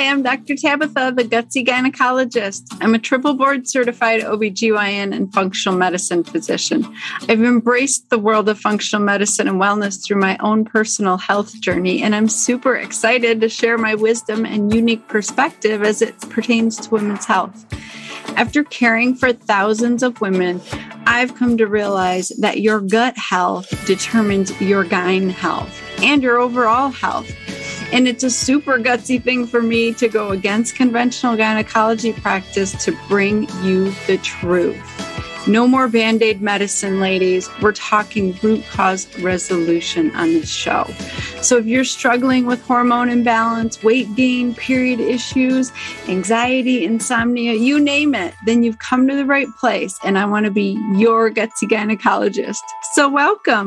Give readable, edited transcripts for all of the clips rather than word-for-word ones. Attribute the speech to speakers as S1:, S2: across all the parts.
S1: I'm Dr. Tabitha, the Gutsy Gynecologist. I'm a triple board certified OBGYN and functional medicine physician. I've embraced the world of functional medicine and wellness through my own personal health journey, and I'm super excited to share my wisdom and unique perspective as it pertains to women's health. After caring for thousands of women, I've come to realize that your gut health determines your gyne health and your overall health. And it's a super gutsy thing for me to go against conventional gynecology practice to bring you the truth. No more Band-Aid medicine, ladies. We're talking root cause resolution on this show. So if you're struggling with hormone imbalance, weight gain, period issues, anxiety, insomnia, you name it, then you've come to the right place. And I want to be your gutsy gynecologist. So welcome.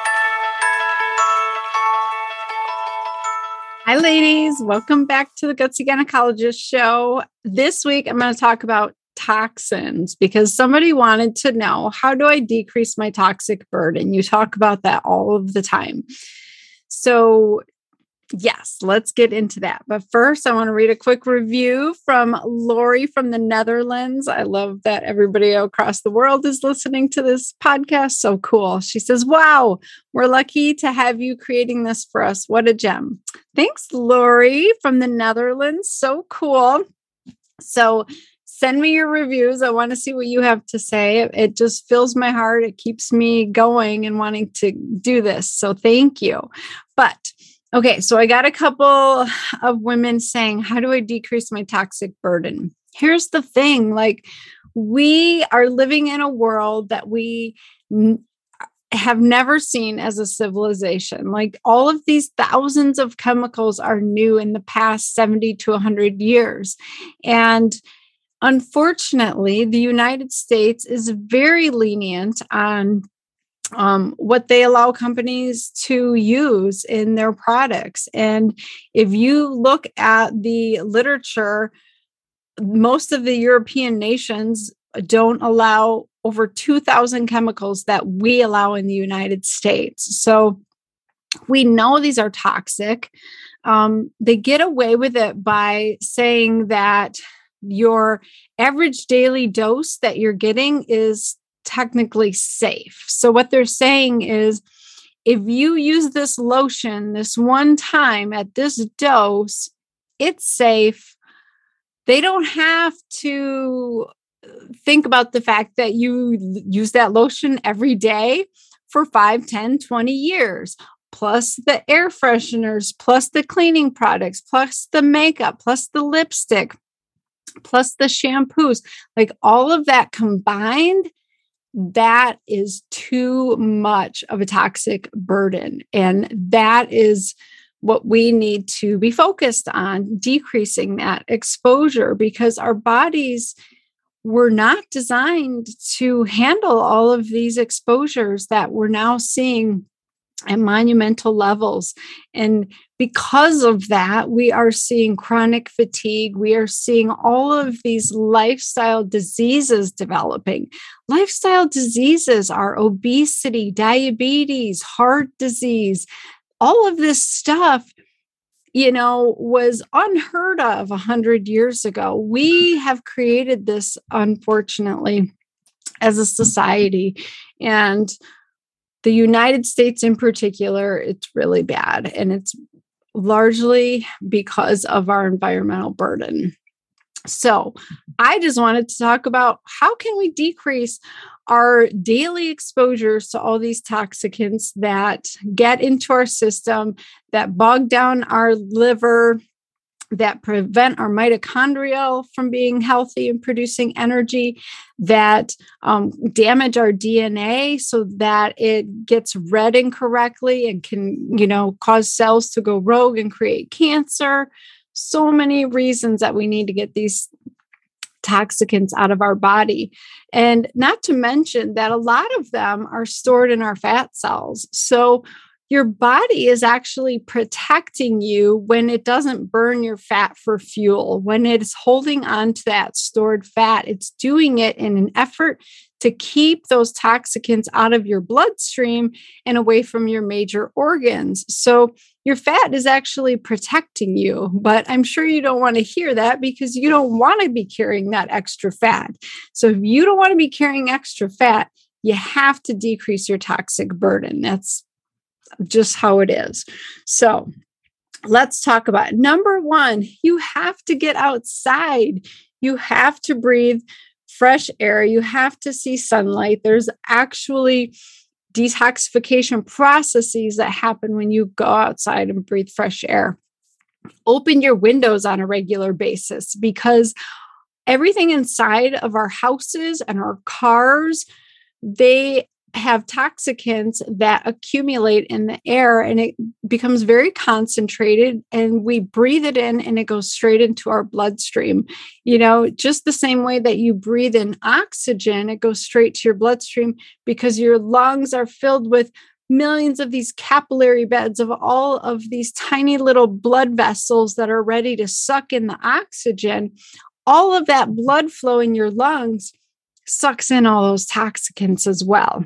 S1: Hi, ladies. Welcome back to the Gutsy Gynecologist Show. This week, I'm going to talk about toxins because somebody wanted to know, how do I decrease my toxic burden? You talk about that all of the time. So yes, let's get into that. But first, I want to read a quick review from Lori from the Netherlands. I love that everybody across the world is listening to this podcast. So cool. She says, wow, we're lucky to have you creating this for us. What a gem. Thanks, Lori from the Netherlands. So cool. So send me your reviews. I want to see what you have to say. It just fills my heart. It keeps me going and wanting to do this. So thank you. But okay, so I got a couple of women saying, how do I decrease my toxic burden? Here's the thing, we are living in a world that we have never seen as a civilization. All of these thousands of chemicals are new in the past 70 to 100 years. And unfortunately, the United States is very lenient on what they allow companies to use in their products. And if you look at the literature, most of the European nations don't allow over 2,000 chemicals that we allow in the United States. So we know these are toxic. They get away with it by saying that your average daily dose that you're getting is technically safe. So what they're saying is, if you use this lotion this one time at this dose, it's safe. They don't have to think about the fact that you use that lotion every day for 5, 10, 20 years, plus the air fresheners, plus the cleaning products, plus the makeup, plus the lipstick, plus the shampoos, all of that combined. That is too much of a toxic burden. And that is what we need to be focused on, decreasing that exposure, because our bodies were not designed to handle all of these exposures that we're now seeing at monumental levels. And because of that, we are seeing chronic fatigue. We are seeing all of these lifestyle diseases developing. Lifestyle diseases are obesity, diabetes, heart disease. All of this stuff, was unheard of 100 years ago. We have created this, unfortunately, as a society. And the United States in particular, it's really bad. And it's largely because of our environmental burden. So I just wanted to talk about, how can we decrease our daily exposures to all these toxicants that get into our system, that bog down our liver, that prevent our mitochondria from being healthy and producing energy, that damage our DNA so that it gets read incorrectly and can, cause cells to go rogue and create cancer. So many reasons that we need to get these toxicants out of our body. And not to mention that a lot of them are stored in our fat cells. So your body is actually protecting you when it doesn't burn your fat for fuel. When it's holding on to that stored fat, it's doing it in an effort to keep those toxicants out of your bloodstream and away from your major organs. So your fat is actually protecting you. But I'm sure you don't want to hear that because you don't want to be carrying that extra fat. So if you don't want to be carrying extra fat, you have to decrease your toxic burden. That's just how it is. So let's talk about it. Number one, you have to get outside. You have to breathe fresh air. You have to see sunlight. There's actually detoxification processes that happen when you go outside and breathe fresh air. Open your windows on a regular basis because everything inside of our houses and our cars, they have toxicants that accumulate in the air and it becomes very concentrated and we breathe it in and it goes straight into our bloodstream. Just the same way that you breathe in oxygen, it goes straight to your bloodstream because your lungs are filled with millions of these capillary beds of all of these tiny little blood vessels that are ready to suck in the oxygen. All of that blood flow in your lungs sucks in all those toxicants as well.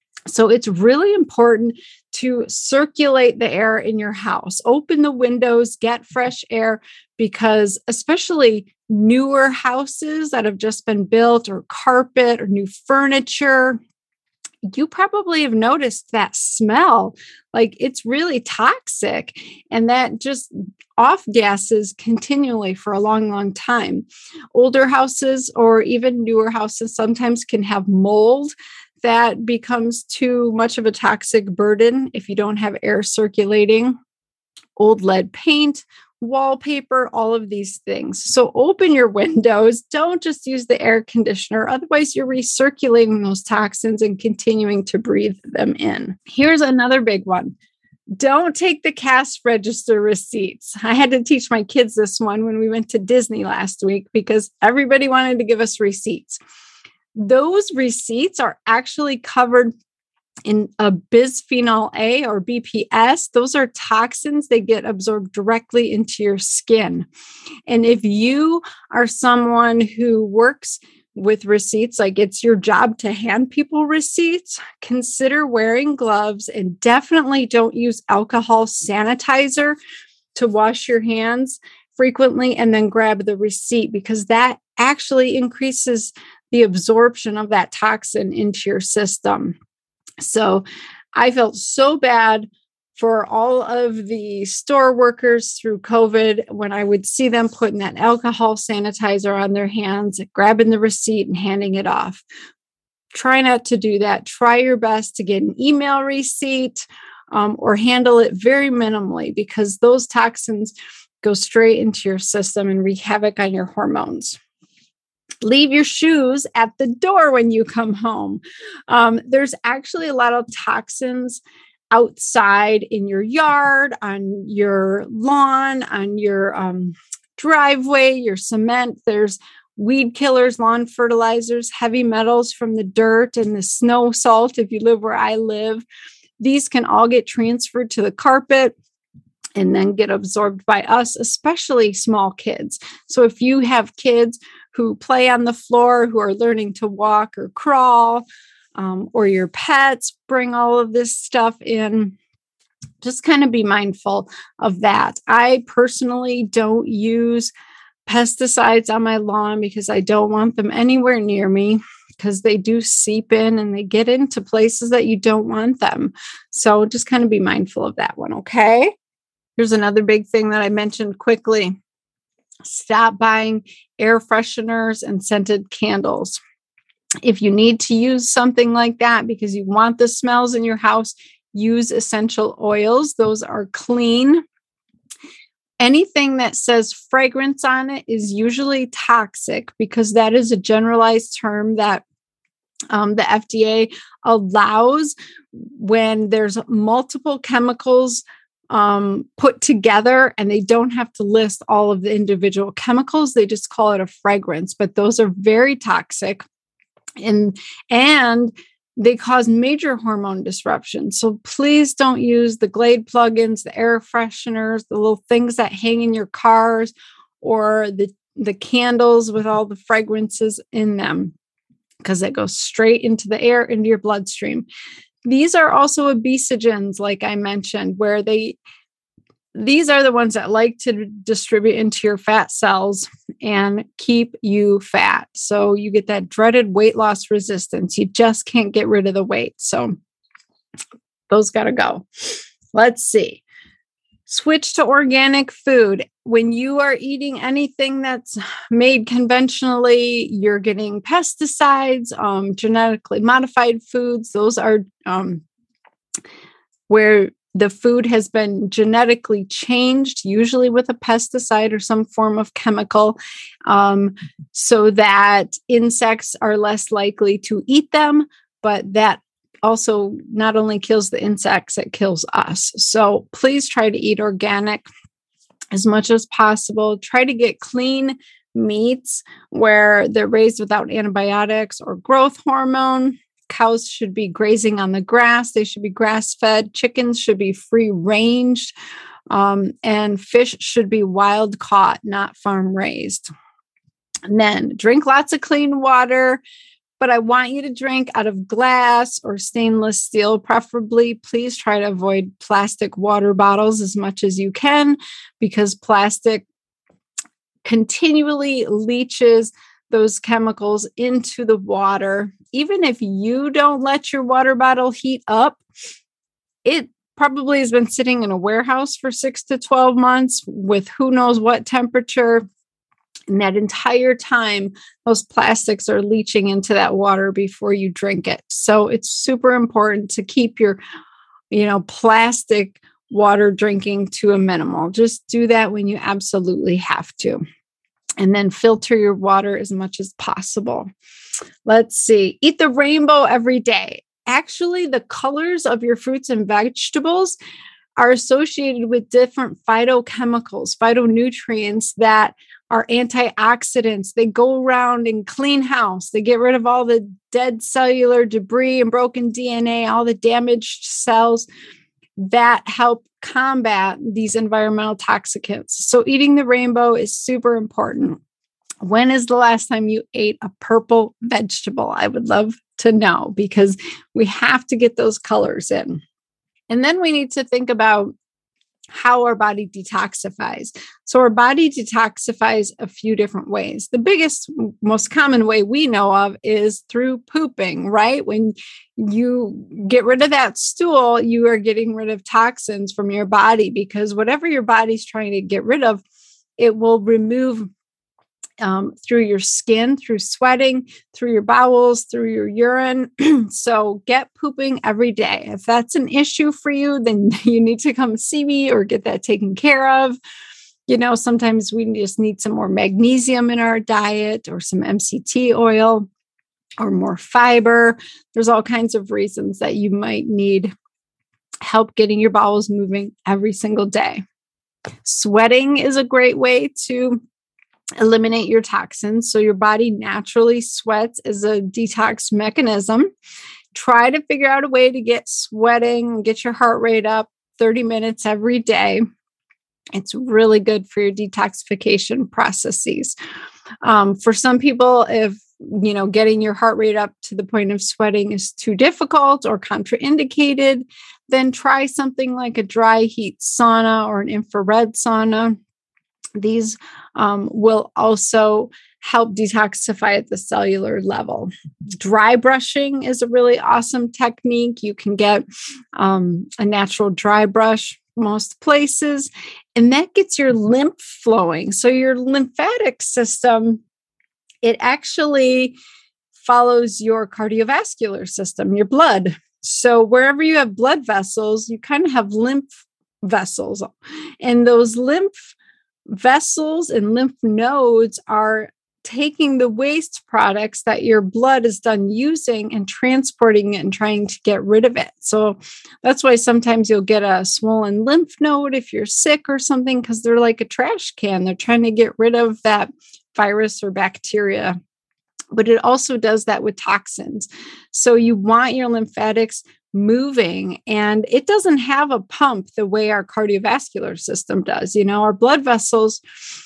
S1: So it's really important to circulate the air in your house. Open the windows, get fresh air, because especially newer houses that have just been built or carpet or new furniture, you probably have noticed that smell. Like it's really toxic and that just off gases continually for a long, long time. Older houses or even newer houses sometimes can have mold that becomes too much of a toxic burden if you don't have air circulating. Old lead paint, wallpaper, all of these things. So open your windows. Don't just use the air conditioner. Otherwise, you're recirculating those toxins and continuing to breathe them in. Here's another big one. Don't take the cash register receipts. I had to teach my kids this one when we went to Disney last week because everybody wanted to give us receipts. Those receipts are actually covered in a bisphenol A or BPS. Those are toxins. They get absorbed directly into your skin. And if you are someone who works with receipts, like it's your job to hand people receipts, consider wearing gloves and definitely don't use alcohol sanitizer to wash your hands frequently and then grab the receipt because that actually increases the absorption of that toxin into your system. So I felt so bad for all of the store workers through COVID when I would see them putting that alcohol sanitizer on their hands, grabbing the receipt and handing it off. Try not to do that. Try your best to get an email receipt or handle it very minimally because those toxins go straight into your system and wreak havoc on your hormones. Leave your shoes at the door when you come home. There's actually a lot of toxins outside in your yard, on your lawn, on your driveway, your cement. There's weed killers, lawn fertilizers, heavy metals from the dirt and the snow salt. If you live where I live, these can all get transferred to the carpet and then get absorbed by us, especially small kids. So if you have kids who play on the floor, who are learning to walk or crawl, or your pets bring all of this stuff in, just kind of be mindful of that. I personally don't use pesticides on my lawn because I don't want them anywhere near me because they do seep in and they get into places that you don't want them. So just kind of be mindful of that one, okay? Here's another big thing that I mentioned quickly. Stop buying air fresheners and scented candles. If you need to use something like that because you want the smells in your house, use essential oils. Those are clean. Anything that says fragrance on it is usually toxic because that is a generalized term that the FDA allows when there's multiple chemicals put together and they don't have to list all of the individual chemicals. They just call it a fragrance, but those are very toxic and they cause major hormone disruption. So please don't use the Glade plugins, the air fresheners, the little things that hang in your cars or the candles with all the fragrances in them because it goes straight into the air, into your bloodstream. These are also obesogens, like I mentioned, where they these are the ones that like to distribute into your fat cells and keep you fat. So you get that dreaded weight loss resistance. You just can't get rid of the weight. So those got to go. Let's see. Switch to organic food. When you are eating anything that's made conventionally, you're getting pesticides, genetically modified foods. Those are where the food has been genetically changed, usually with a pesticide or some form of chemical, so that insects are less likely to eat them, but that also not only kills the insects, it kills us. So please try to eat organic as much as possible. Try to get clean meats where they're raised without antibiotics or growth hormone. Cows should be grazing on the grass. They should be grass-fed. Chickens should be free-ranged. And fish should be wild-caught, not farm-raised. And then drink lots of clean water. But I want you to drink out of glass or stainless steel, preferably. Please try to avoid plastic water bottles as much as you can, because plastic continually leaches those chemicals into the water. Even if you don't let your water bottle heat up, it probably has been sitting in a warehouse for 6 to 12 months with who knows what temperature. And that entire time, those plastics are leaching into that water before you drink it. So it's super important to keep your, plastic water drinking to a minimal. Just do that when you absolutely have to. And then filter your water as much as possible. Let's see. Eat the rainbow every day. Actually, the colors of your fruits and vegetables are associated with different phytochemicals, phytonutrients that are antioxidants. They go around and clean house. They get rid of all the dead cellular debris and broken DNA, all the damaged cells that help combat these environmental toxicants. So eating the rainbow is super important. When is the last time you ate a purple vegetable? I would love to know, because we have to get those colors in. And then we need to think about how our body detoxifies. So our body detoxifies a few different ways. The biggest, most common way we know of is through pooping, right? When you get rid of that stool, you are getting rid of toxins from your body, because whatever your body's trying to get rid of, it will remove through your skin, through sweating, through your bowels, through your urine. So get pooping every day. If that's an issue for you, then you need to come see me or get that taken care of. Sometimes we just need some more magnesium in our diet, or some MCT oil, or more fiber. There's all kinds of reasons that you might need help getting your bowels moving every single day. Sweating is a great way to eliminate your toxins. So your body naturally sweats as a detox mechanism. Try to figure out a way to get sweating, get your heart rate up 30 minutes every day. It's really good for your detoxification processes. For some people, if getting your heart rate up to the point of sweating is too difficult or contraindicated, then try something like a dry heat sauna or an infrared sauna. These will also help detoxify at the cellular level. Dry brushing is a really awesome technique. You can get a natural dry brush most places, and that gets your lymph flowing. So your lymphatic system, it actually follows your cardiovascular system, your blood. So wherever you have blood vessels, you kind of have lymph vessels, and those lymph vessels and lymph nodes are taking the waste products that your blood is done using and transporting it and trying to get rid of it. So that's why sometimes you'll get a swollen lymph node if you're sick or something, because they're like a trash can. They're trying to get rid of that virus or bacteria. But it also does that with toxins. So you want your lymphatics moving, and it doesn't have a pump the way our cardiovascular system does. Our blood vessels,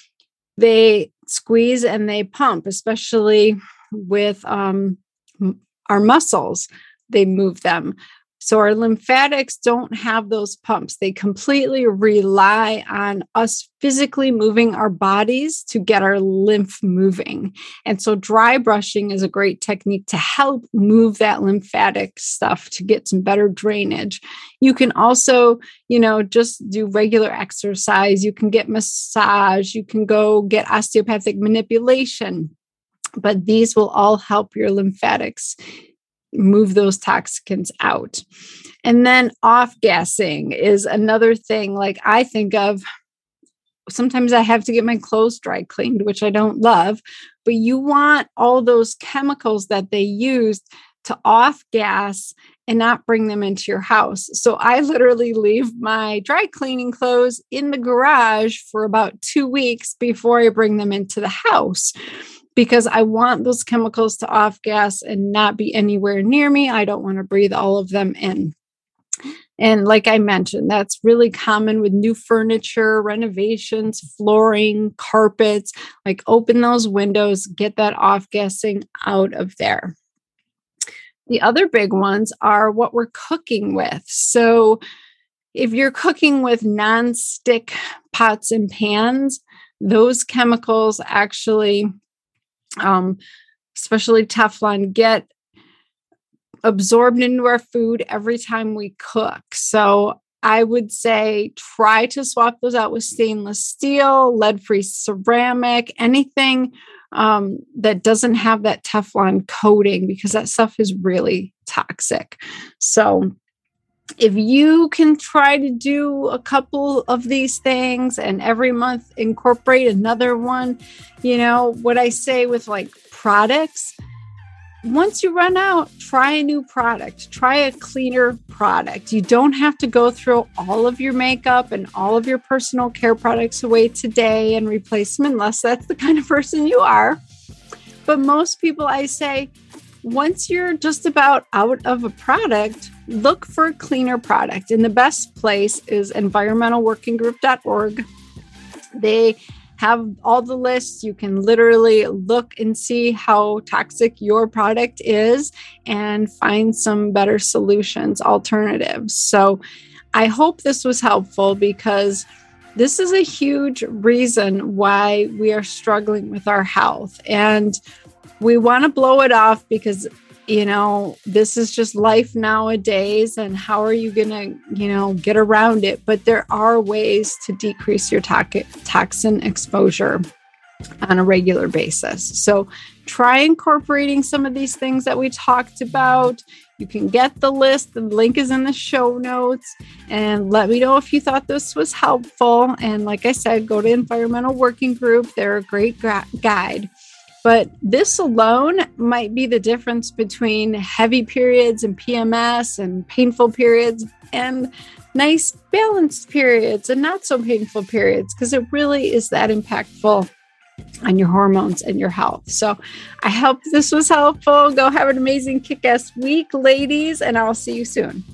S1: they squeeze and they pump, especially with our muscles, they move them. So our lymphatics don't have those pumps. They completely rely on us physically moving our bodies to get our lymph moving. And so dry brushing is a great technique to help move that lymphatic stuff to get some better drainage. You can also, just do regular exercise. You can get massage. You can go get osteopathic manipulation. But these will all help your lymphatics move those toxins out. And then off-gassing is another thing. Like I think of, sometimes I have to get my clothes dry cleaned, which I don't love, but you want all those chemicals that they used to off-gas and not bring them into your house. So I literally leave my dry cleaning clothes in the garage for about 2 weeks before I bring them into the house, because I want those chemicals to off-gas and not be anywhere near me. I don't want to breathe all of them in. And like I mentioned, that's really common with new furniture, renovations, flooring, carpets. Like open those windows, get that off-gassing out of there. The other big ones are what we're cooking with. So if you're cooking with non-stick pots and pans, those chemicals actually, especially Teflon, get absorbed into our food every time we cook. So I would say try to swap those out with stainless steel, lead-free ceramic, anything that doesn't have that Teflon coating, because that stuff is really toxic. So if you can try to do a couple of these things and every month incorporate another one, what I say with like products, once you run out, try a new product, try a cleaner product. You don't have to go throw all of your makeup and all of your personal care products away today and replace them, unless that's the kind of person you are. But most people, I say, once you're just about out of a product, look for a cleaner product. And the best place is environmentalworkinggroup.org. They have all the lists. You can literally look and see how toxic your product is and find some better solutions, alternatives. So I hope this was helpful, because this is a huge reason why we are struggling with our health. And we want to blow it off because, this is just life nowadays. And how are you going to, get around it? But there are ways to decrease your toxin exposure on a regular basis. So try incorporating some of these things that we talked about. You can get the list. The link is in the show notes. And let me know if you thought this was helpful. And like I said, go to Environmental Working Group. They're a great guide. But this alone might be the difference between heavy periods and PMS and painful periods and nice balanced periods and not so painful periods, because it really is that impactful on your hormones and your health. So I hope this was helpful. Go have an amazing kick-ass week, ladies, and I'll see you soon.